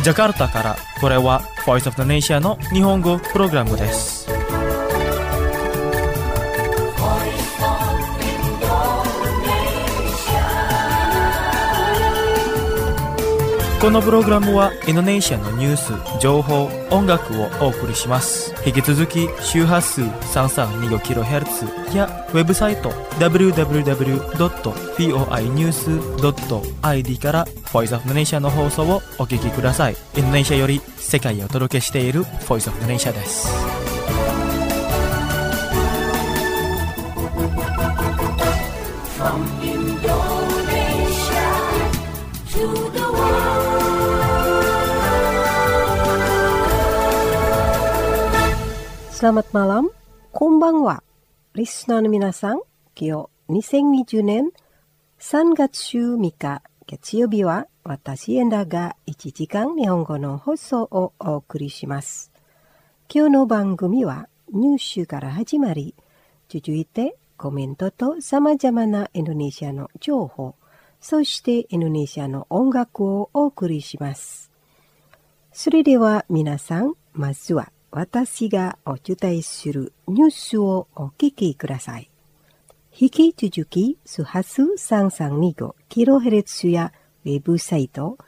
ジャカルタからこれは Voice of the Nation の日本語プログラムです。このプログラムはインドネシアのニュース、情報、音楽をお送りします。引き続き周波数 332kHz やウェブサイト www.voinews.id から Voice of the Nation の放送をお聞きください。インドネシアより世界へお届けしている Voice of the Nation です。 Selamat malam, konbanwa. Listenerの皆さん、今日2020年3月3日月曜日は私エンダが1時間日本語の放送をお送りします。今日の番組はニュースから始まり、続いてコメントと様々なインドネシアの情報、そしてインドネシアの音楽をお送りします。それでは皆さん、まずは私がお伝えするニュースをお聞きください。引き続き、周波数 332kHz やウェブサイト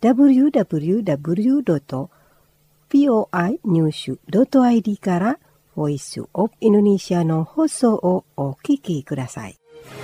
www.voinews.id からボイスオブインドネシアの放送をお聞きください。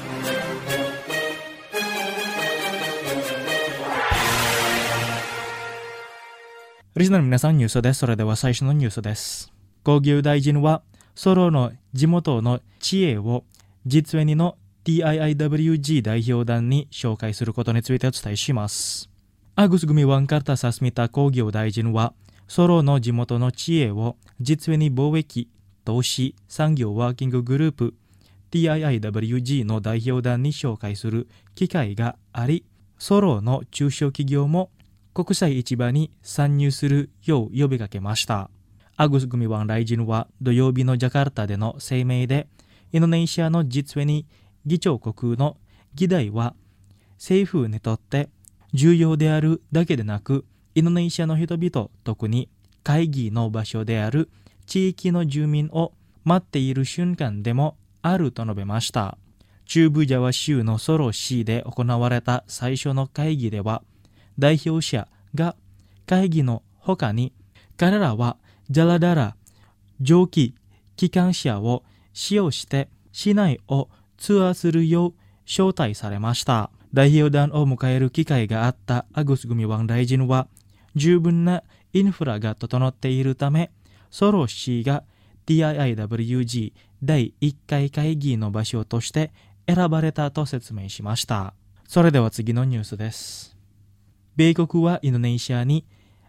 リスナーの皆さん、ニュースです。それでは最初のニュースです。工業大臣はソロの地元の知恵を実演の TIIWG 代表団に紹介することについてお伝えします。アグスグミワンカルタサスミタ工業大臣はソロの地元の知恵を実演貿易、投資、産業ワーキンググループ TIIWG の代表団に紹介する機会があり、ソロの中小企業も国際市場に参入するよう呼びかけました。アグスグミワン大臣は土曜日のジャカルタでの声明で、インドネシアの実に議長国の議題は政府にとって重要であるだけでなく、インドネシアの人々、特に会議の場所である地域の住民を待っている瞬間でもあると述べました。中部ジャワ州のソロ市で行われた最初の会議では、代表者が会議の他に、彼らはジャラダラ蒸気機関車を使用して市内をツアーするよう招待されました。代表団を迎える機会があったアグスグミワン大臣は、十分なインフラが整っているため、ソロ市が TIIWG 第1回会議の場所として選ばれたと説明しました。それでは次のニュースです。米国はインドネシアに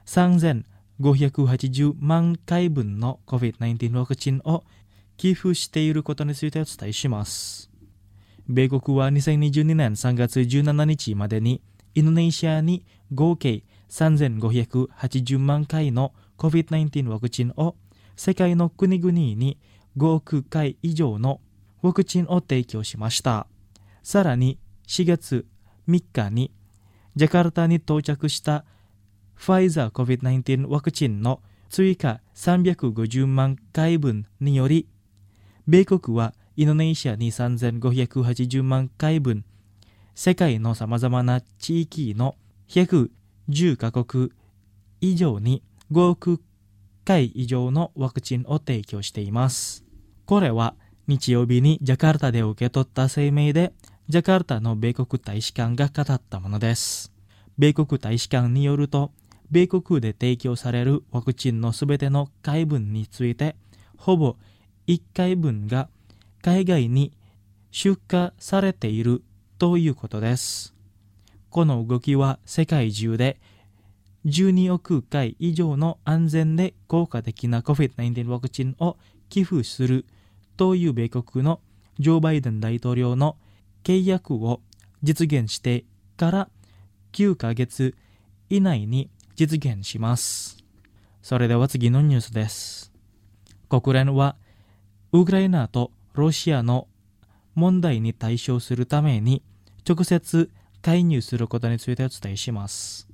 3580万回分の COVID-19 ワクチンを寄付していることについてお伝えします。米国は2022年3月17日までにインドネシアに合計3580万回の COVID-19 ワクチンを世界の国々に5億回以上のワクチンを提供しました。さらに4月3日にジャカルタに到着したファイザー COVID-19 ワクチンの追加350万回分により、米国はインドネシアに3580万回分、世界のさまざまな地域の110カ国以上に5億回以上のワクチンを提供しています。これは日曜日にジャカルタで受け取った声明で、ジャカルタの米国大使館が語ったものです。米国大使館によると、米国で提供されるワクチンのすべての回分について、ほぼ1回分が海外に出荷されているということです。この動きは世界中で12億回以上の安全で効果的な COVID-19 ワクチンを寄付するという米国のジョー・バイデン大統領の契約を実現してから9ヶ月以内に実現します。それでは次のニュースです。国連はウクライナとロシアの問題に対処するために直接介入することについてお伝えします。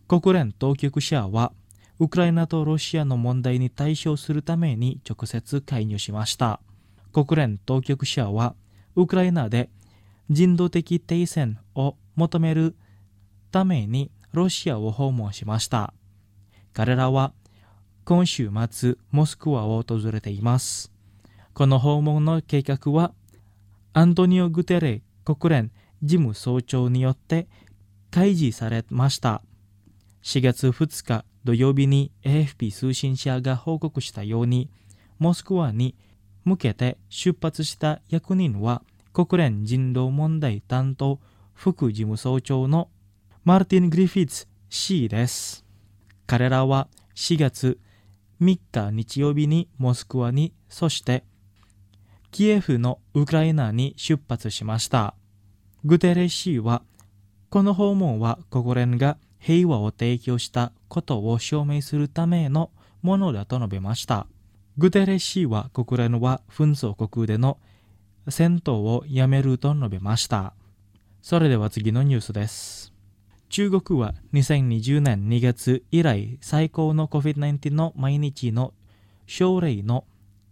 国連当局者はウクライナとロシアの問題に対処するために直接介入しました。国連当局者はウクライナで人道的停戦を求めるためにロシアを訪問しました。彼らは今週末モスクワを訪れています。この訪問の計画はアントニオ・グテレ国連事務総長によって開示されました。4月2日土曜日に AFP 通信社が報告したように、モスクワに向けて出発した役人は国連人道問題担当副事務総長のマルティン・グリフィッツ氏です。彼らは4月3日日曜日にモスクワに、そしてキエフのウクライナに出発しました。グテレス氏は、この訪問は国連が平和を提供したことを証明するためのものだと述べました。グテレス氏は国連は紛争国での戦闘をやめると述べました。それでは次のニュースです。中国は2020年2月以来最高の COVID-19 の毎日の症例の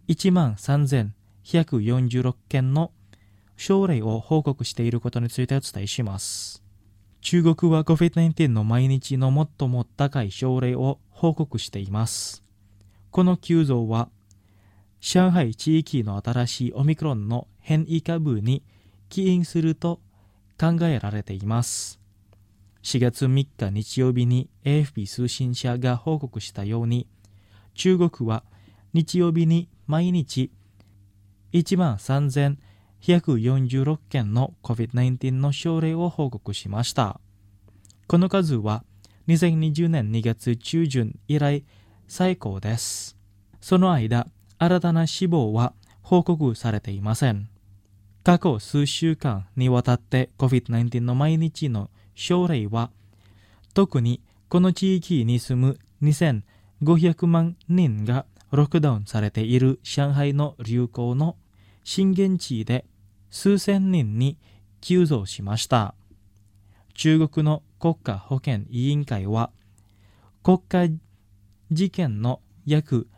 13,146 件の症例を報告していることについてお伝えします。中国は COVID-19 の毎日の最も高い症例を報告しています。この急増は上海地域の新しいオミクロンの変異株に起因すると考えられています。4月3日日曜日に AFP 通信社が報告したように、中国は日曜日に毎日13,146 件の COVID-19 の症例を報告しました。この数は2020年2月中旬以来最高です。その間、新たな死亡は報告されていません。過去数週間にわたって COVID-19 の毎日の症例は、特にこの地域に住む2500万人がロックダウンされている上海の流行の震源地で数千人に急増しました。中国の国家保健委員会は、国家事件の約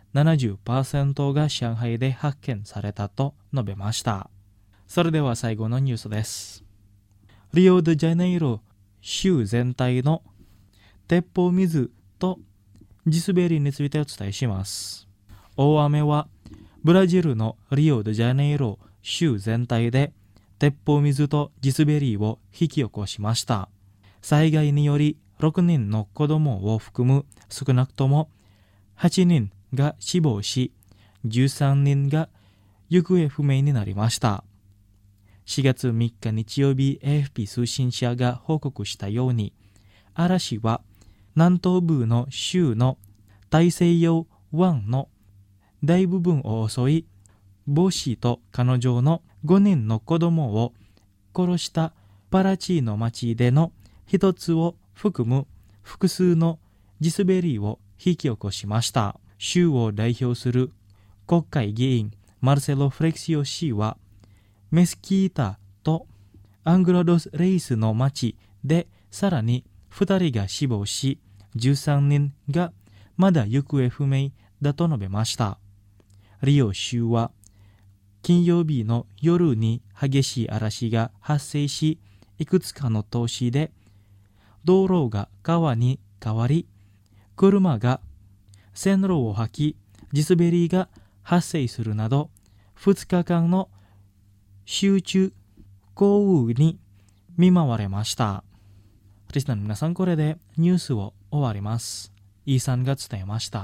70% が上海で発見されたと述べました。それでは最後のニュースです。リオデジャネイロ州全体の鉄砲水と地滑りについてお伝えします。大雨はブラジルのリオデジャネイロ州全体で鉄砲水と地滑りを引き起こしました。災害により6人の子供を含む少なくとも8人が死亡し、13人が行方不明になりました。4月3日日曜日 AFP 通信社が報告したように、嵐は南東部の州の大西洋湾の大部分を襲い、母子と彼女の5人の子供を殺したパラチーノ町での一つを含む複数の地滑りを引き起こしました。州を代表する国会議員マルセロ・フレクシオ氏は、メスキータとアングラドス・レイスの町でさらに2人が死亡し、13人がまだ行方不明だと述べました。リオ州は金曜日の夜に激しい嵐が発生し、いくつかの都市で道路が川に変わり、車が線路を履き、地滑りが発生するなど、2日間の集中豪雨に見舞われました。リスナーの皆さん、これでニュースを終わります。イーさんが伝えました。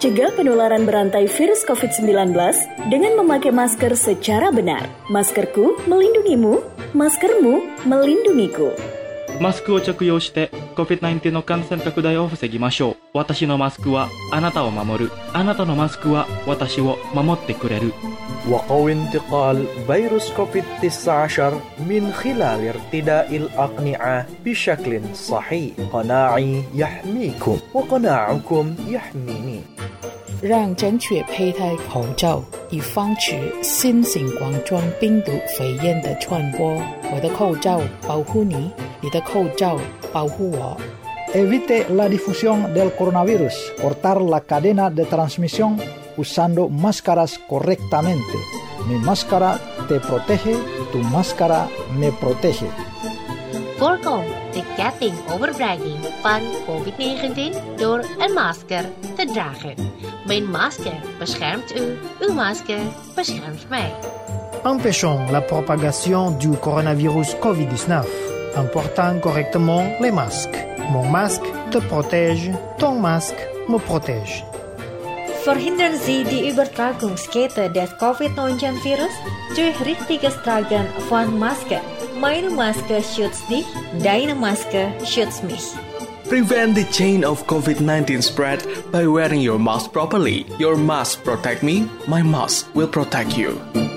Cegah penularan berantai virus COVID-19 dengan memakai masker secara benar. Maskerku melindungimu, maskermu melindungiku. マスクを着用して COVID-19 の感染拡大を防ぎましょう。私のマスクはあなたを守る。あなたのマスクは私を守ってくれる。 وقوي انتقال فيروس كوفيد-19 من خلال ارتداء الأقنعة بشكل صحيح. قناعي يحميكم وقناعكم يحميني. 让正确佩戴口罩，以防止新型冠状病毒肺炎的传播。我的口罩保护你，你的口罩保护我。 Evite la difusión del coronavirus. Cortar la cadena de transmisión usando máscaras correctamente. Mi máscara te protege, tu máscara me protege. Voorkom de ketting overbregging van COVID-19 door een masker te dragen. Mijn masker beschermt u, uw masker beschermt mij. Empêchons la propagation du coronavirus COVID-19 en portant correctement les masques. Mon masque te protège, ton masque me protège. Verhindern Sie die Übertragungskette des COVID-19-Virus durch richtiges Tragen von Masken. Meine Maske schützt dich, deine Maske schützt mich. Prevent the chain of COVID-19 spread by wearing your mask properly. Your mask protect me, my mask will protect you.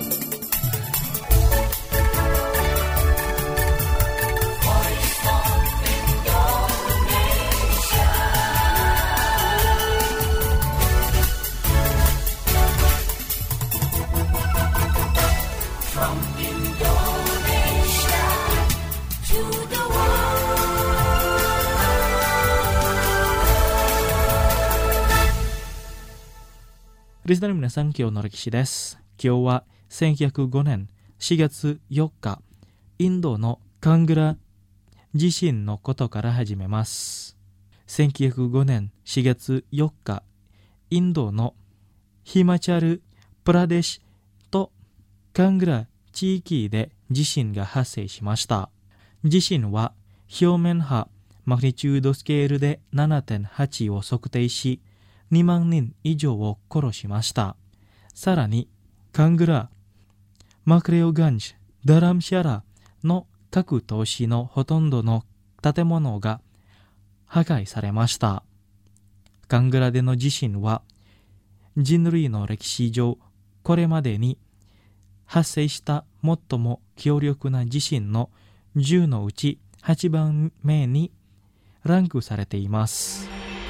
リスナーの皆さん、今日の歴史です。今日は1905年4月4日、インドのカングラ地震のことから始めます。1905年4月4日、インドのヒマチャル・プラデシュとカングラ地域で地震が発生しました。地震は表面波マグニチュードスケールで 7.8 を測定し、2万人以上を殺しました。さらに、カングラ、マクレオガンジ、ダラムシャラの各都市のほとんどの建物が破壊されました。カングラでの地震は、人類の歴史上、これまでに発生した最も強力な地震の10のうち8番目にランクされています。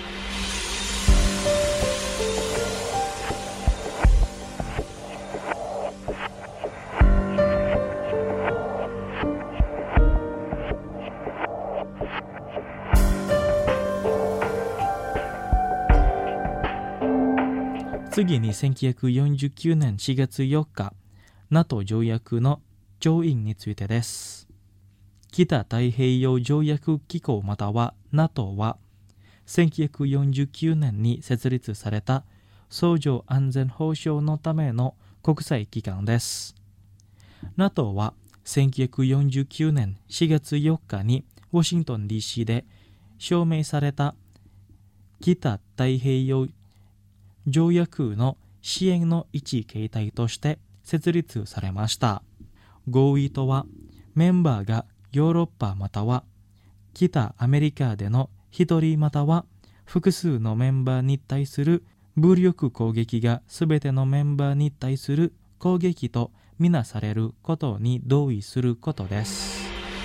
次に1949年4月4日、NATO 条約の調印についてです。北太平洋条約機構または NATO は、1949年に設立された相乗安全保障のための国際機関です。NATO は1949年4月4日にワシントン DC で証明された北太平洋条約の支援の一形態として設立されました。合意とは、メンバーがヨーロッパまたは北アメリカでの一人または複数のメンバーに対する武力攻撃がすべてのメンバーに対する攻撃とみなされることに同意することです。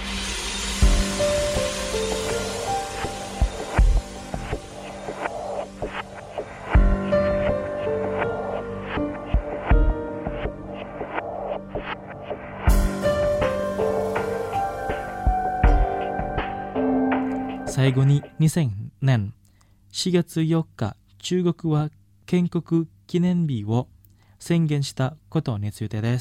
最後に2000年4月4日、中国は建国記念日を宣言したことについてです。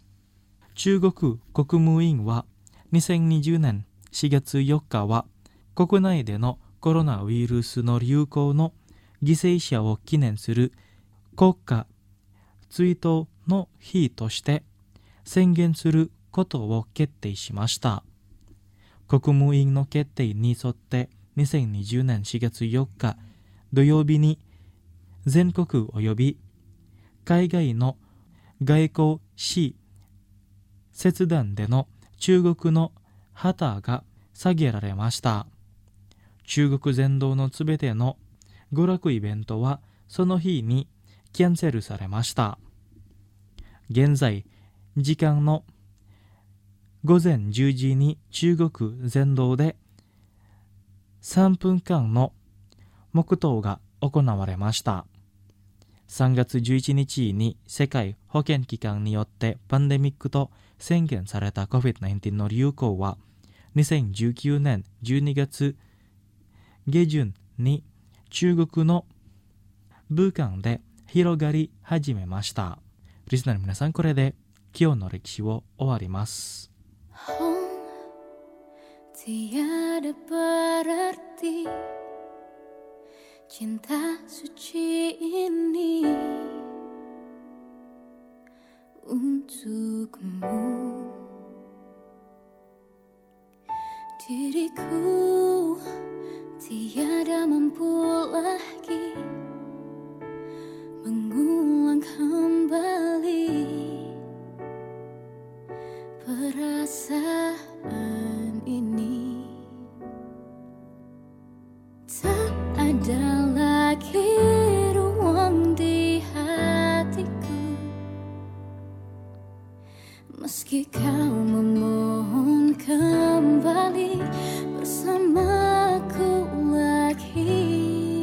中国国務院は2020年4月4日は国内でのコロナウイルスの流行の犠牲者を記念する国家追悼の日として宣言することを決定しました。国務院の決定に沿って2020年4月4日土曜日に全国及び海外の外交使節団での中国の旗が下げられました。中国全土のすべての娯楽イベントはその日にキャンセルされました。現在、時間の午前10時に中国全土で3分間の黙祷が行われました。3月11日に世界保健機関によってパンデミックと宣言された COVID-19 の流行は2019年12月下旬に中国の武漢で広がり始めました。リスナーの皆さん、これで今日の歴史を終わります。 Tiada berarti cinta suci ini untukmu. Diriku tiada mampu lagi mengulang kembali perasaan ini. Tak ada lagi ruang di hatiku meski kau memohon kembali bersamaku lagi.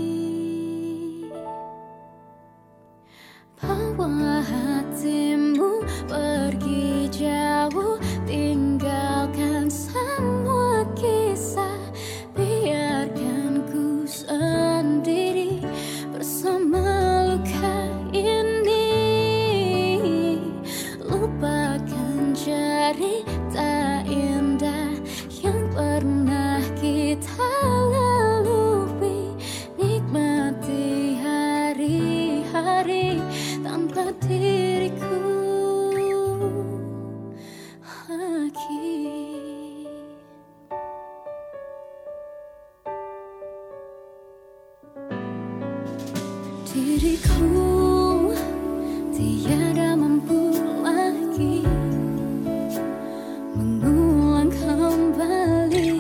Bawa hatimu pergi jauh, tinggalkan semua kisah, biarkan ku sendiri bersama luka ini. Lupakan cerita indah yang pernah kita lalui, nikmati hari-hari tanpa diriku lagi. Diriku tiada mampu lagi mengulang kembali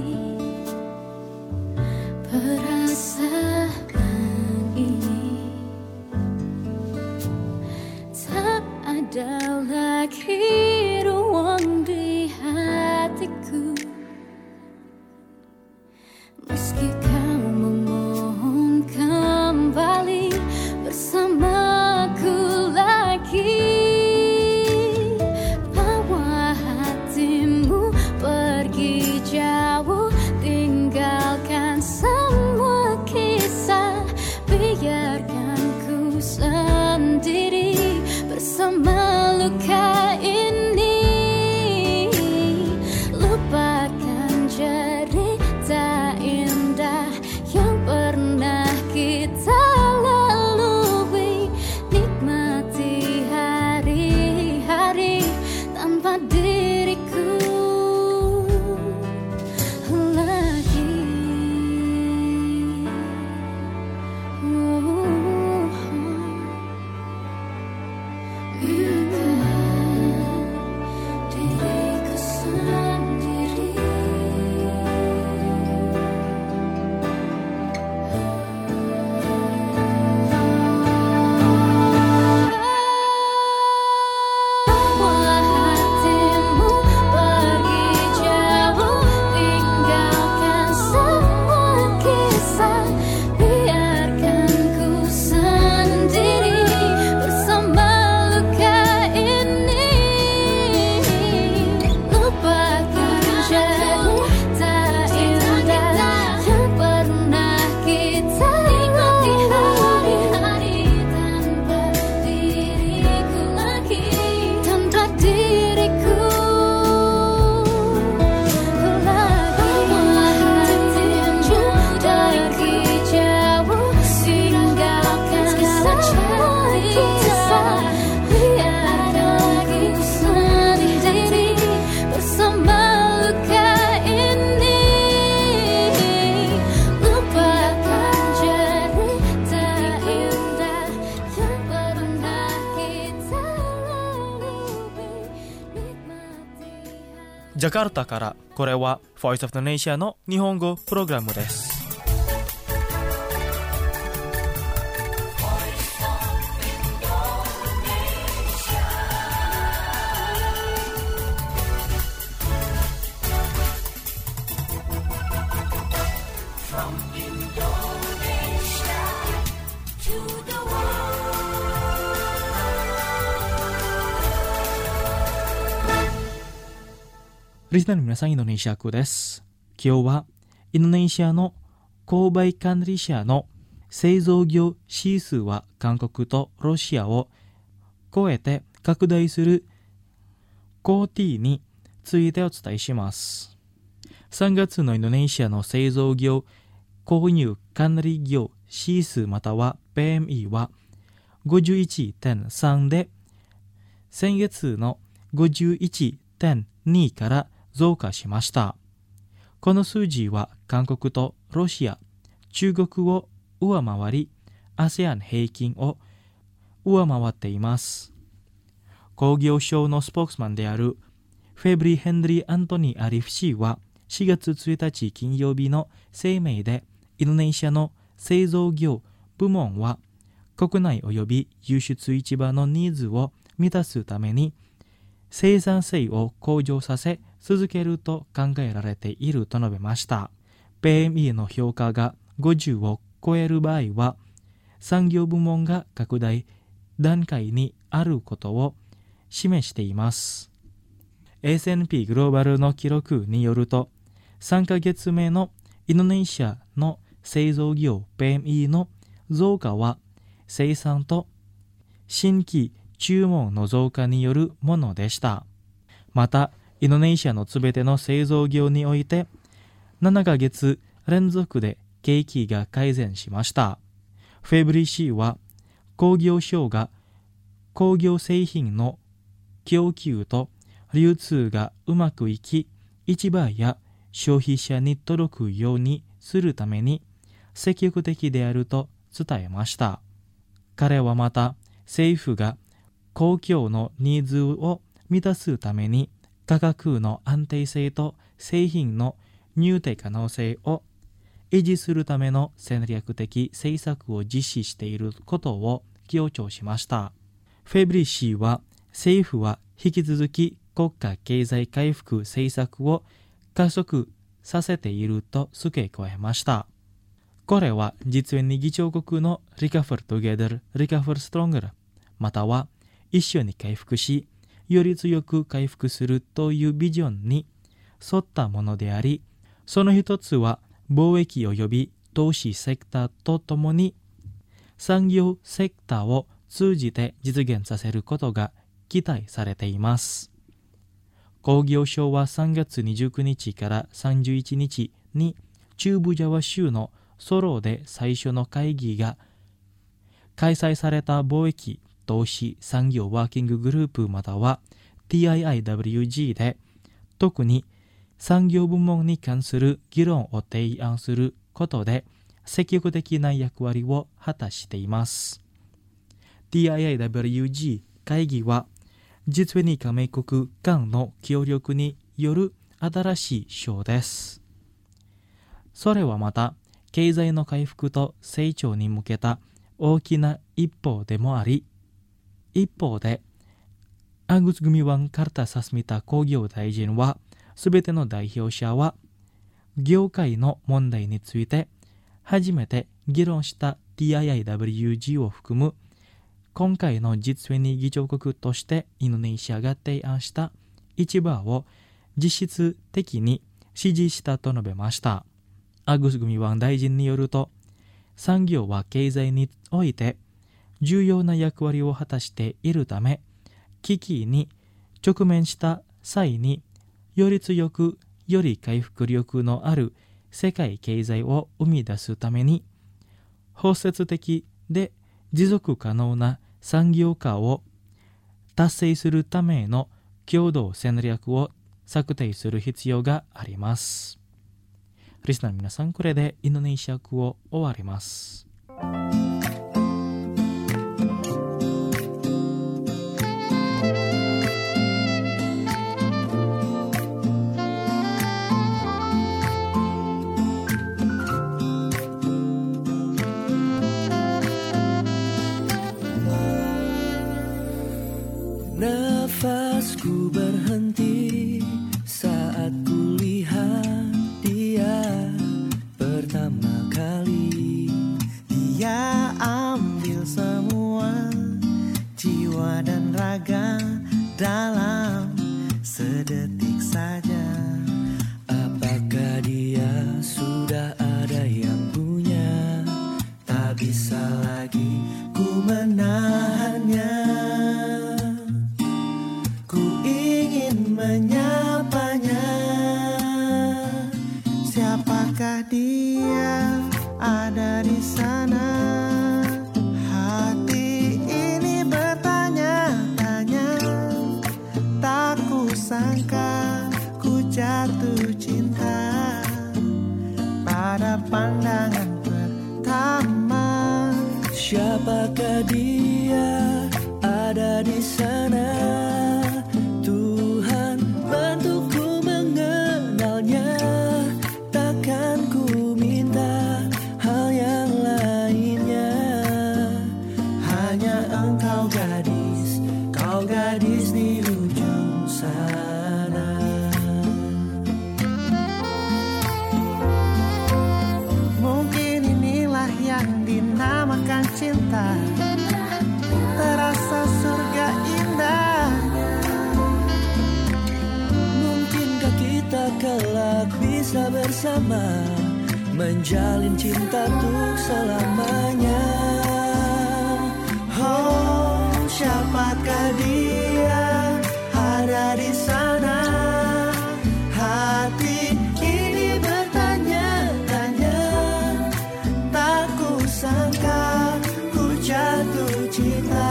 perasaan ini. Tak ada lagi ruang di hatiku meski kau memohon kembali bersamaku lagi. ジャカルタから、これは Voice of Indonesia の日本語プログラムです。リスナーの皆さん、インドネシア語です。今日はインドネシアの購買管理者の製造業指数は韓国とロシアを超えて拡大する QT についてお伝えします。3月のインドネシアの製造業購入管理業指数または PMI は 51.3 で、先月の 51.2 から増加しました。この数字は韓国とロシア、中国を上回り、ASEAN 平均を上回っています。工業省のスポークスマンであるフェブリ・ヘンリー・アントニー・アリフ氏は4月1日金曜日の声明で、インドネシアの製造業部門は国内及び輸出市場のニーズを満たすために生産性を向上させ続けると考えられていると述べました。PMI の評価が50を超える場合は、産業部門が拡大段階にあることを示しています。S&P グローバルの記録によると、3ヶ月目のインドネシアの製造業 PMI の増加は、生産と新規注文の増加によるものでした。また、インドネシアのすべての製造業において、7ヶ月連続で景気が改善しました。フェブリ氏は、工業省が工業製品の供給と流通がうまくいき、市場や消費者に届くようにするために積極的であると伝えました。彼はまた、政府が公共のニーズを満たすために価格の安定性と製品の入手可能性を維持するための戦略的政策を実施していることを強調しました。フェブリ氏は、政府は引き続き国家経済回復政策を加速させていると付け加えました。これは実に議長国の Recover Together, Recover Stronger または一緒に回復し、より強く回復するというビジョンに沿ったものであり、その一つは貿易及び投資セクターとともに産業セクターを通じて実現させることが期待されています。工業省は3月29日から31日に中部ジャワ州のソロで最初の会議が開催された貿易投資産業ワーキンググループまたは TIIWG で特に産業部門に関する議論を提案することで積極的な役割を果たしています。TIIWG 会議は実に加盟国間の協力による新しい章です。それはまた経済の回復と成長に向けた大きな一歩でもあり、一方で、アグス・グミワン・カルタサスミタ工業大臣は、すべての代表者は、業界の問題について、初めて議論した TIIWG を含む、今回の実に議長国としてインドネシアが提案した市場を実質的に支持したと述べました。アグス・グミワン大臣によると、産業は経済において重要な役割を果たしているため、危機に直面した際により強く、より回復力のある世界経済を生み出すために、包摂的で持続可能な産業化を達成するための共同戦略を策定する必要があります。リスナーの皆さん、これでインドネシア語を終わります。 Siapakah dia ada di sana? Hati ini bertanya-tanya. Tak kusangka ku jatuh cinta pada pandangan pertama. Siapakah dia ada di sana? Tuhan bantuku mengenalnya. Takkan ku minta hal yang lainnya. Hanya engkau gadis, kau gadis di ujung sana. Mungkin inilah yang dinamakan cinta. Terasa surga indah. Mungkinkah kita kelak bisa bersama, menjalin cinta untuk selamanya? Oh, siapakah dia ada di sana? Hati ini bertanya-tanya. Tak kusangka ku jatuh cinta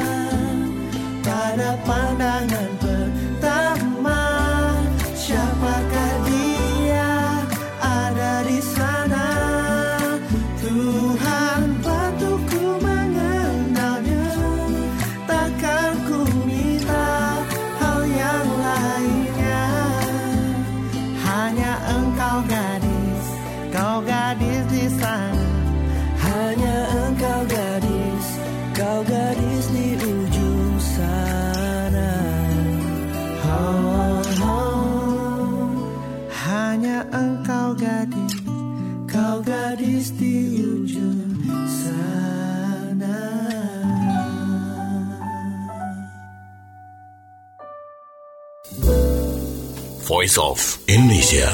pada pandangan pertama. Siapakah dia ada di sana? Tuhan bantuku mengenalnya. Takkan ku minta hal yang lainnya. Hanya engkau gadis, kau gadis di sana. Hanya engkau gadis, kau gadis di ujung sana. Oh, oh. Hanya engkau gadis, kau gadis di ujung sana. Voice of Indonesia.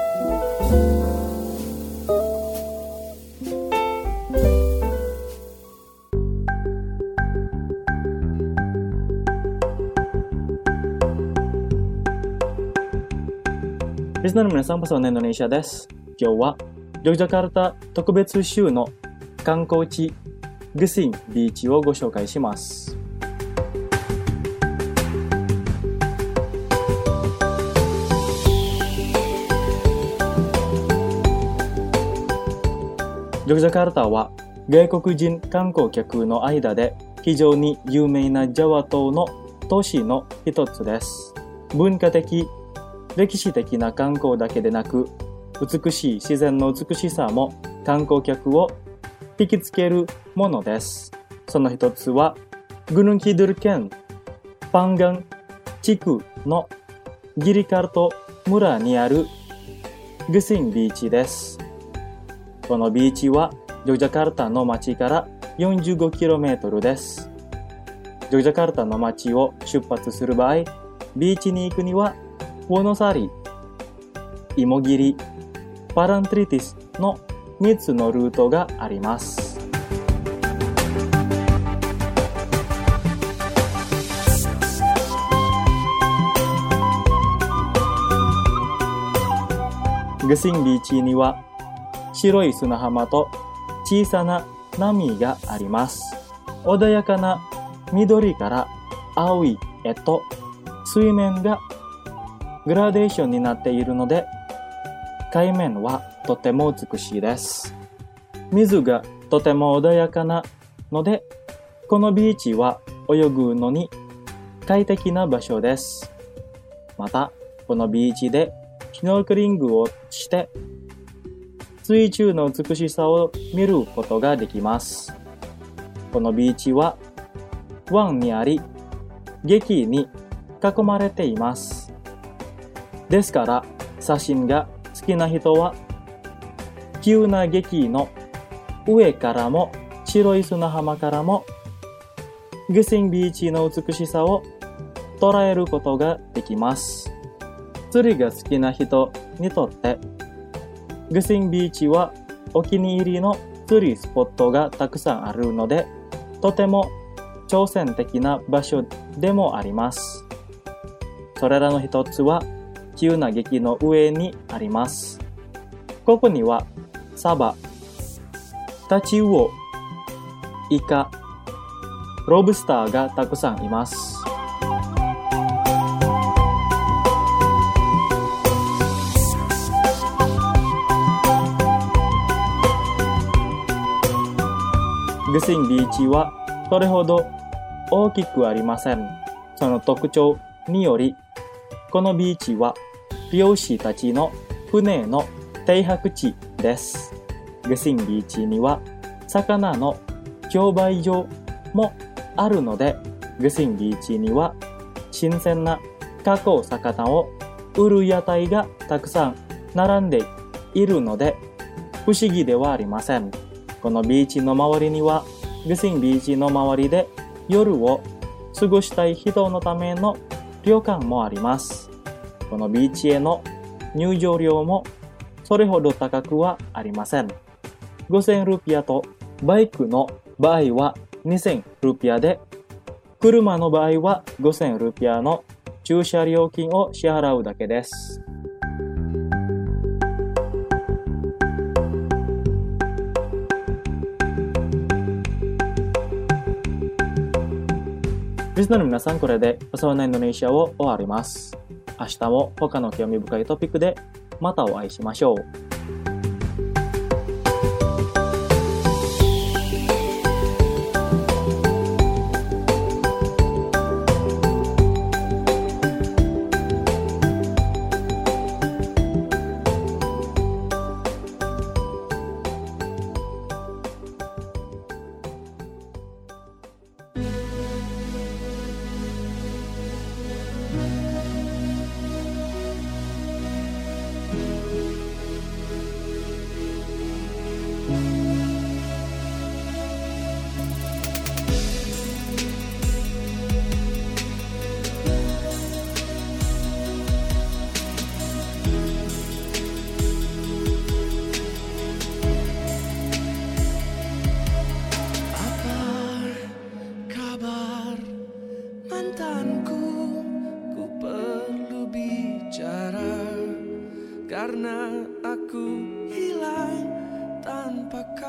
Listener の皆さん、パソコンのインドネシアです。今日はジョグジャカルタ特別週の観光地グシンビーチをご紹介します。ジョグジャカルタは外国人観光客の間で非常に有名なジャワ島の都市の一つです。文化的、歴史的な観光だけでなく、美しい自然の美しさも観光客を引きつけるものです。その一つは、Gunung Kidul県パンガン地区のギリカルト村にあるグシンビーチです。このビーチはジョグジャカルタの町から 45km です。ジョグジャカルタの町を出発する場合、ビーチに行くにはウォノサリ、イモギリ、パラントリティスの3つのルートがあります。グシンビーチには白い砂浜と小さな波があります。穏やかな緑から青いへと水面がグラデーションになっているので、海面はとても美しいです。水がとても穏やかなので、このビーチは泳ぐのに快適な場所です。また、このビーチでシュノーケリングをして、水中の美しさを見ることができます。このビーチは湾にあり、劇に囲まれています。ですから、写真が好きな人は、急な劇の上からも白い砂浜からも、グシンビーチの美しさを捉えることができます。釣りが好きな人にとって、グシンビーチはお気に入りの釣りスポットがたくさんあるので、とても挑戦的な場所でもあります。それらの一つは、急な劇の上にあります。 ここにはサバ、タチウオ、イカ、ロブスターがたくさんいます。グシンビーチはそれほど大きくありません。その特徴により、このビーチは漁師たちの船の停泊地です。グシンビーチには魚の直売所もあるので、グシンビーチには新鮮な加工魚を売る屋台がたくさん並んでいるので不思議ではありません。このビーチの周りにはグシンビーチの周りで夜を過ごしたい人のための旅館もあります。このビーチへの入場料もそれほど高くはありません。5000ルピアとバイクの場合は2000ルピアで、車の場合は5000ルピアの駐車料金を支払うだけです。リスナーの皆さん、これで朝はインドネシアを終わります。明日も他の興味深いトピックでまたお会いしましょう。 Karena aku hilang tanpa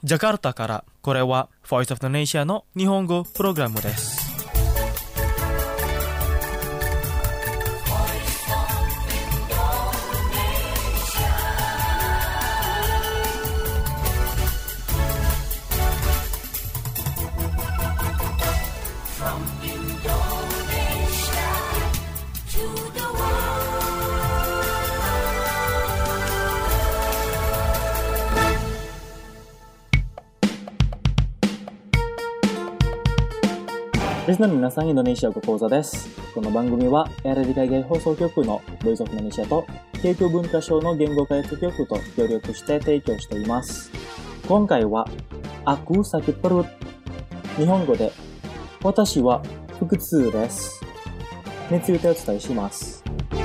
ジャカルタから、これは Voice of Indonesia の日本語プログラムです。 リスナーの皆さん、インドネシア語講座です。この番組は RRI 海外放送局のボイスオブインドネシアと京都文化省の言語開発局と協力して提供しています。今回はAku sakit perut、日本語で私は腹痛ですについてお伝えします。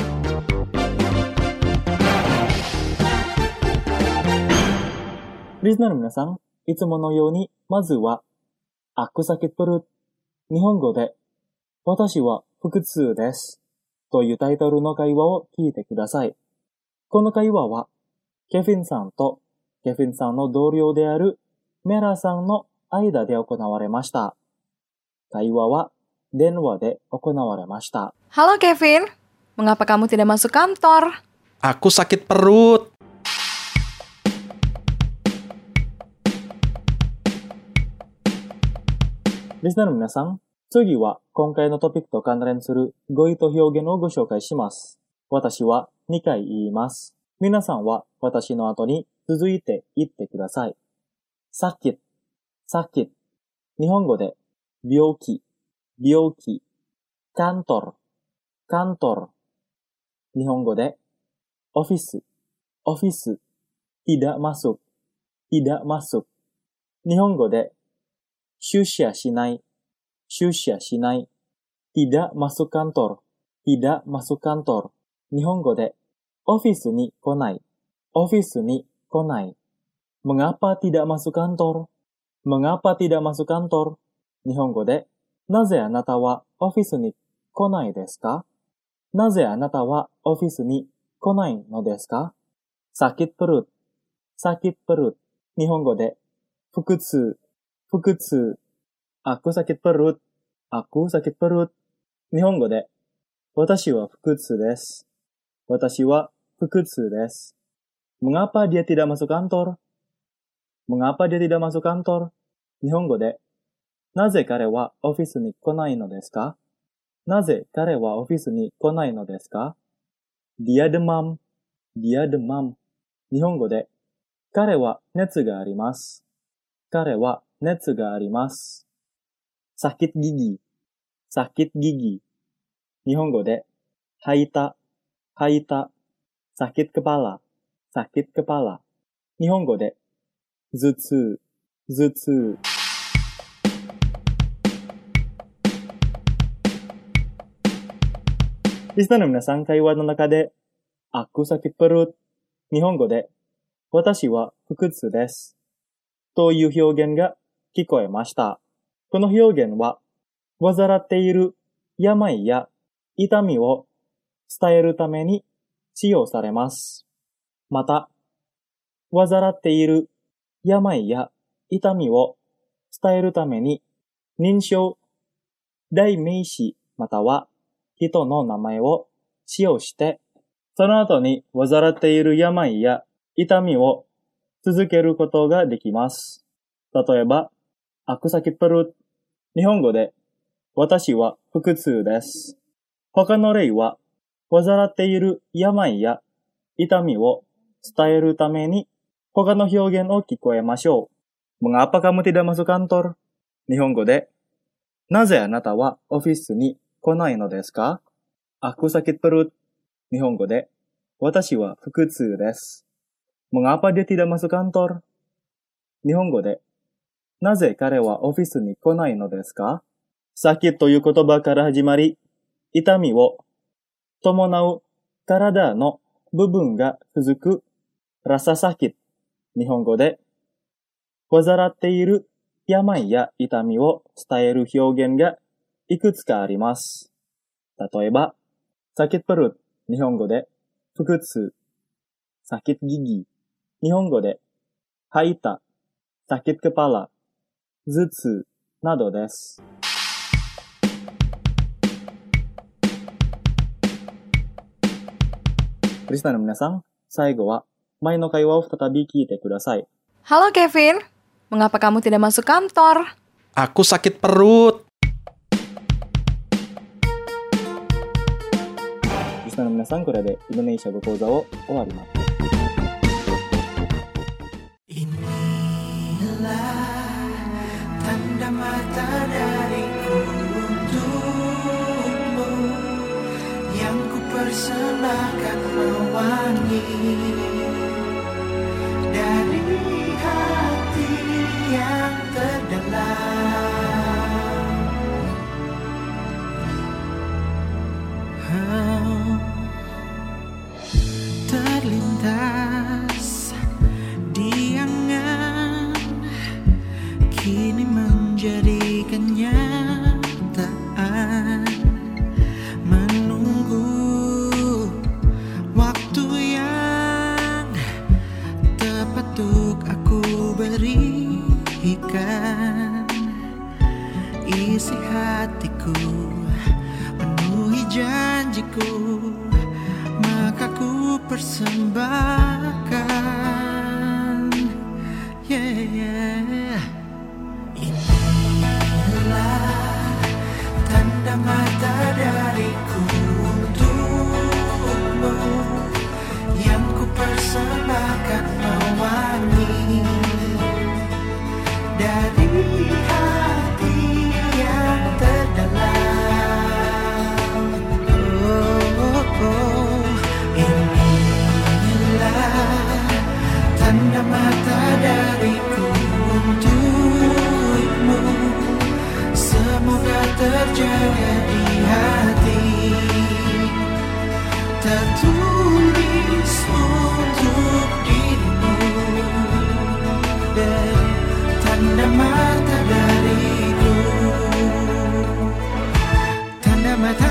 リスナーの皆さん、いつものようにまずはAku sakit perut、日本語で私は腹痛ですというタイトルの会話を聞いてください。この会話はケフィンさんとケフィンさんの同僚であるメラさんの間で行われました。会話は電話で行われました。 Halo Kevin, mengapa kamu tidak masuk kantor? Aku sakit perut. リスナーの皆さん、次は今回のトピックと関連する語彙と表現をご紹介します。私は2回言います。皆さんは私の後に続いて言ってください。sakit、sakit。日本語で病気、病気。kantor、kantor。日本語でオフィス、オフィス。tidak masuk、tidak masuk。日本語で出社しない、出社しない。tidak masuk kantor、tidak masuk kantor。日本語でオフィスに来ない、オフィスに来ない。mengapa tidak masuk kantor、mengapa tidak masuk kantor。日本語でなぜあなたはオフィスに来ないですか？なぜあなたはオフィスに来ないのですか？ sakit perut、sakit perut。日本語で腹痛、腹痛。aku sakit perut、aku sakit perut。日本語で私は腹痛です。私は腹痛です。mengapa dia tidak masuk kantor？ mengapa dia tidak masuk kantor？ 日本語でなぜ彼はオフィスに来ないのですか？なぜ彼はオフィスに来ないのですか？ dia demam、dia demam。日本語で彼は熱があります。彼は熱があります。sakit gigi、sakit gigi。日本語で吐いた、吐いた。sakit kepala、sakit kepala。日本語で頭痛、頭痛。リスナーの皆さん、会話の中でaku sakit perut、日本語で私は腹痛ですという表現が聞こえました。この表現は患っている病や痛みを伝えるために使用されます。また、患っている病や痛みを伝えるために認証、代名詞または人の名前を使用して、その後に患っている病や痛みを続けることができます。例えば、aku sakit perut。日本語で、私は腹痛です。他の例は、患っている病や痛みを伝えるために、他の表現を聞こえましょう。mengapa kamu tidak masuk kantor？ 日本語で、なぜあなたはオフィスに来ないのですか？ aku sakit perut。日本語で、私は腹痛です。mengapa dia tidak masuk kantor？ 日本語で、なぜ彼はオフィスに来ないのですか？ sakit という言葉から始まり、痛みを伴う体の部分が続くrasa sakit。日本語で、患っている病や痛みを伝える表現がいくつかあります。例えば、sakit perut。日本語で、腹痛。sakit gigi。日本語で、吐いた。 sakit kepala, 頭痛などです。リスナーの皆さん、最後は前の会話を再び聞いてください。 Halo Kevin, mengapa kamu tidak masuk kantor? Aku sakit perut. リスナーの皆さん、これでインドネシア語講座を終わります。 Tanda mata dariku untukmu yang ku persembahkan mewangi dari hati yang terdalam. Terlintas di angan kini menjadi kenyataan, menunggu waktu yang tepat untuk aku berikan isi hatiku, penuhi janjiku, maka ku persembahkan, yeah. Inilah tanda mata dariku untukmu yang ku persembahkan mewangi dari hati yang terdalam. Inilah tanda mata dariku untukmu, semoga terjaga di hati, tertulis untuk dirimu, dan tanda mata dariku, tanda mata.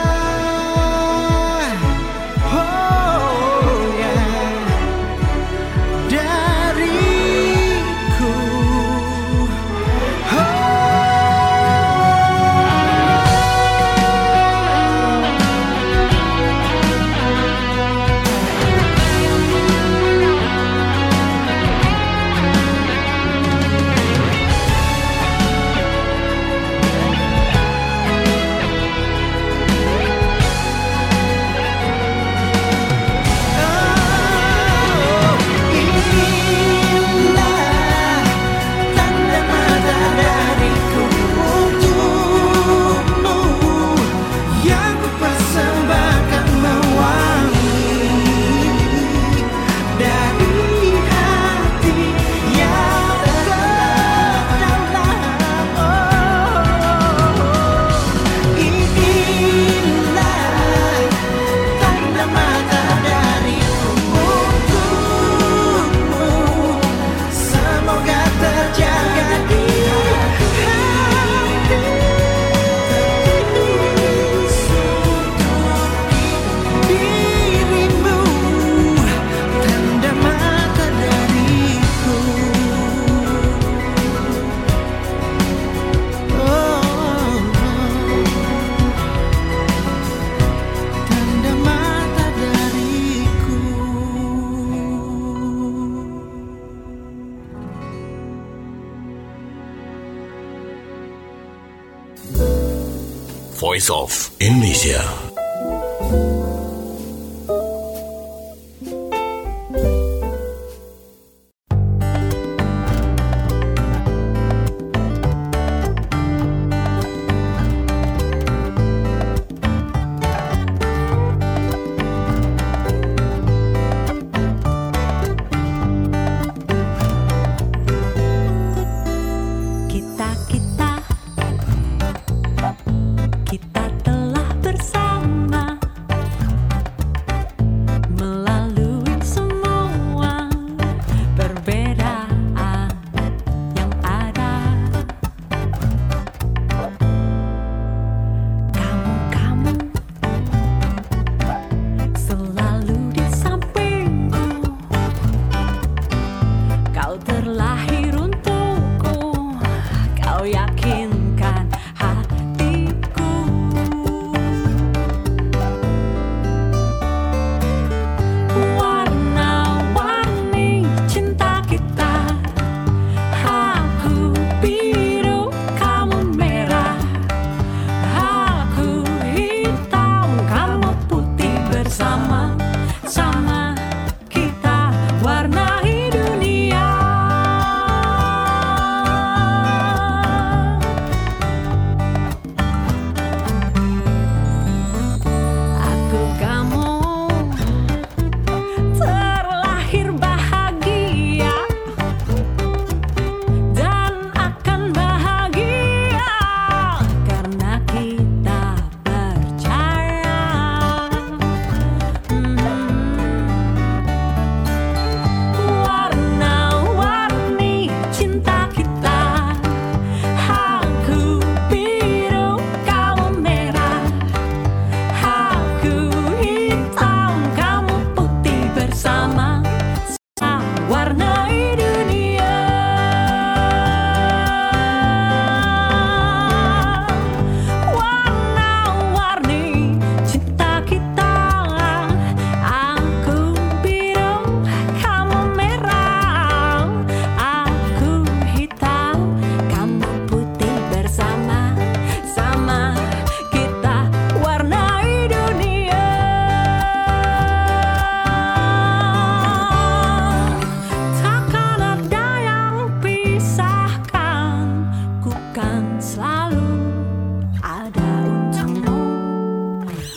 Voice of Indonesia. Kita telah bersama.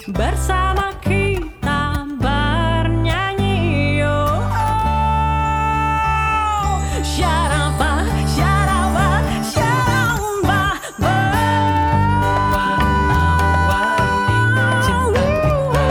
bersama kita bernyanyi. Syaraba, syaraba, syaraba, warna-warni cinta kita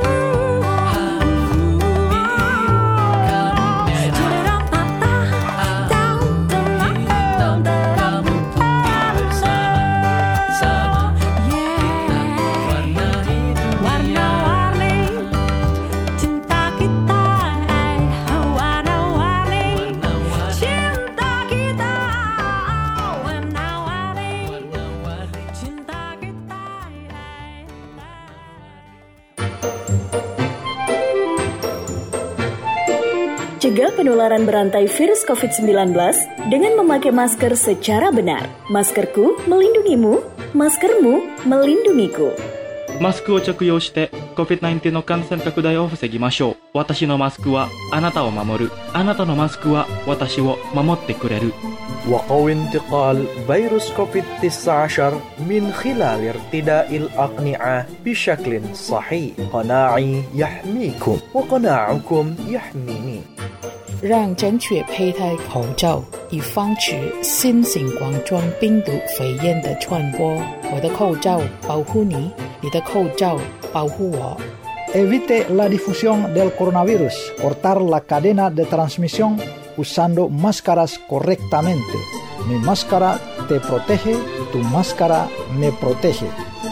Cegah penularan berantai virus COVID-19 dengan memakai masker secara benar. Maskerku melindungimu, maskermu melindungiku. マスクを着用して COVID-19 の感染拡大を防ぎましょう。私のマスクはあなたを守る。あなたのマスクは私を守ってくれる。 وقوي انتقال فيروس كوفيد-19 من خلال ارتداء الأقنعة بشكل صحيح. قناعي يحميكم وقناعكم يحميني. 让正确佩戴口罩，以防止新型冠状病毒肺炎的传播。我的口罩保护你，你的口罩保护我。 Evite la difusión del coronavirus. Cortar la cadena de transmisión usando máscaras correctamente. Mi máscara te protege, tu máscara me protege.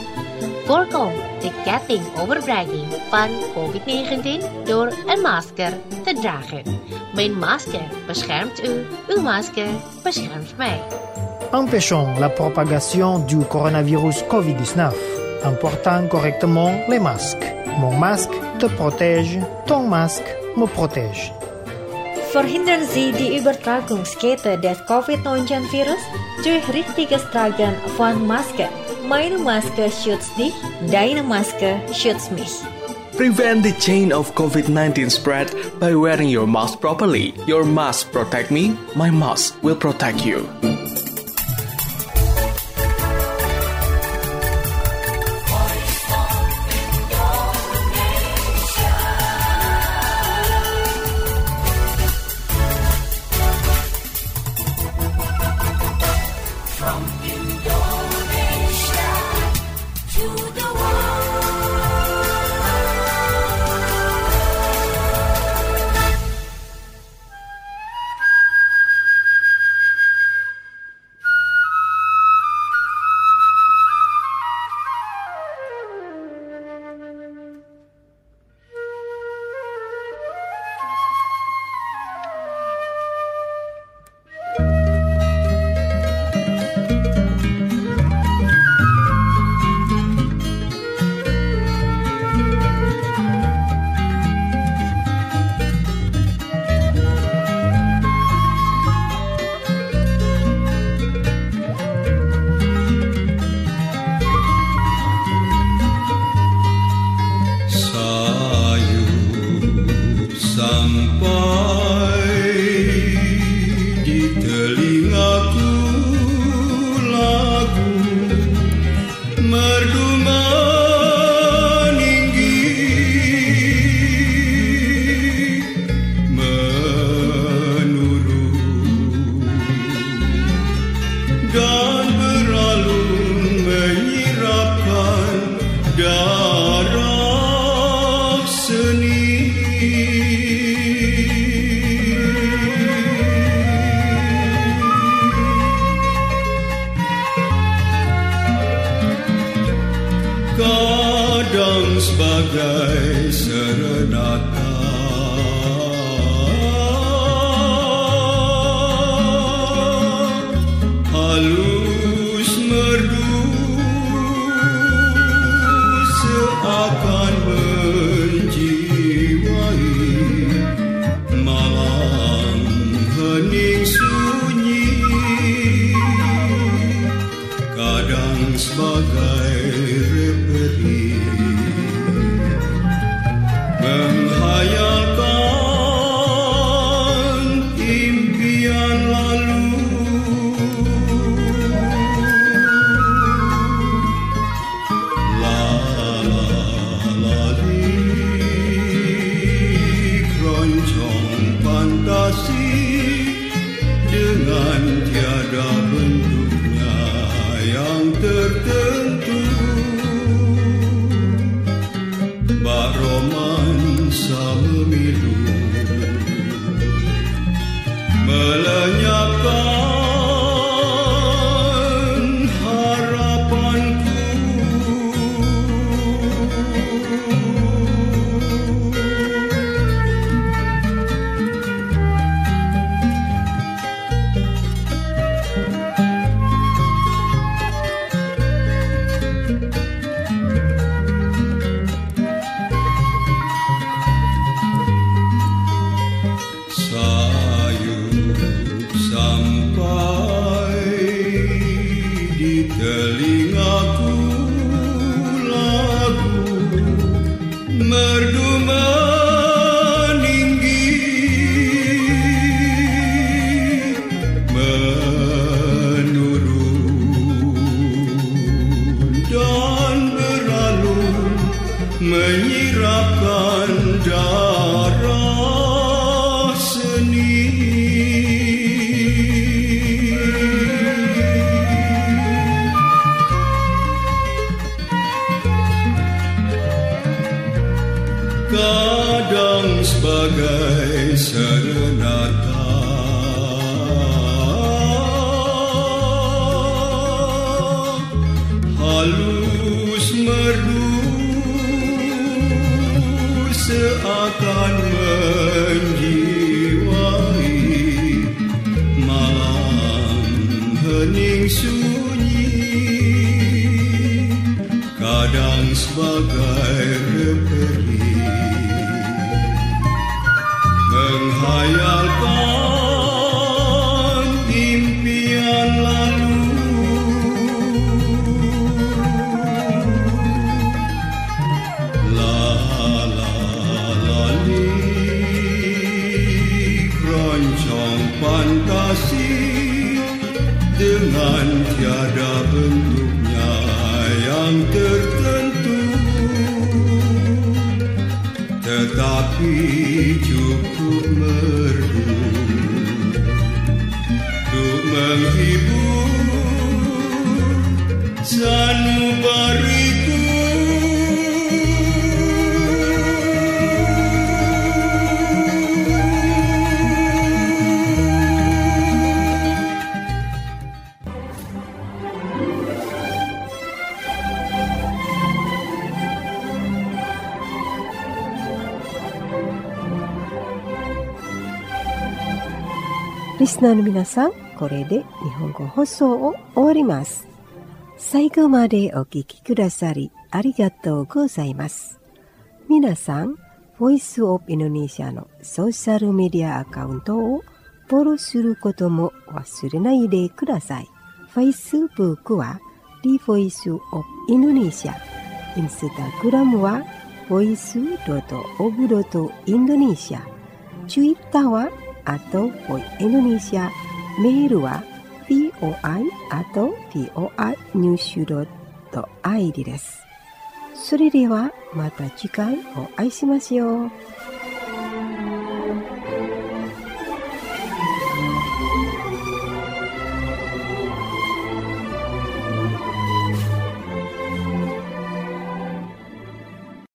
Voorkom de ketting overbregging van COVID-19 door een masker te dragen. Mijn masker beschermt u, uw masker beschermt mij. Empêchons la propagation du coronavirus COVID-19 en portant correctement les masques. Mon masque te protège, ton masque me protège. Verhindern Sie die Übertragungskette des Covid-19-Virus durch richtiges Tragen von Maske. Meine Maske schützt dich, deine Maske schützt mich. Prevent the chain of COVID-19 spread by wearing your mask properly. Your mask protect me, my mask will protect you. sebagai serenata halus merdu seakan menjiwai malam hening sunyi kadang sebagai reperi menghayalkan impian lalu la la kasih dengan tiada bentuknya yang tertentu. Bak romansa memilu melenyapkan harapanku. Sayup sampai di telingaku lagu merdu meninggi, menurun dan beralun, menyirapkan darah seni. Kadang sebagai serenata, halus merdu seakan menjiwai malam hening sunyi. Kadang sebagai reperi menghayalkan impian lalu. La la la li, keroncong fantasi dengan tiada bentuknya yang tertentu, tetapi cukup merdu untuk menghibur sanubariku. Listenerの皆さん、これで日本語放送を終わります。最後までお聞きくださりありがとうございます。皆さん、ボイスオブインドネシアのソーシャルメディアアカウントをフォローすることも忘れないでください。Facebook は The Voice of Indonesia、Instagram は voice.of.indonesia、Twitter は@Voice Indonesia、メールは voi@voi.news.id です。それではまた次回お会いしましょう。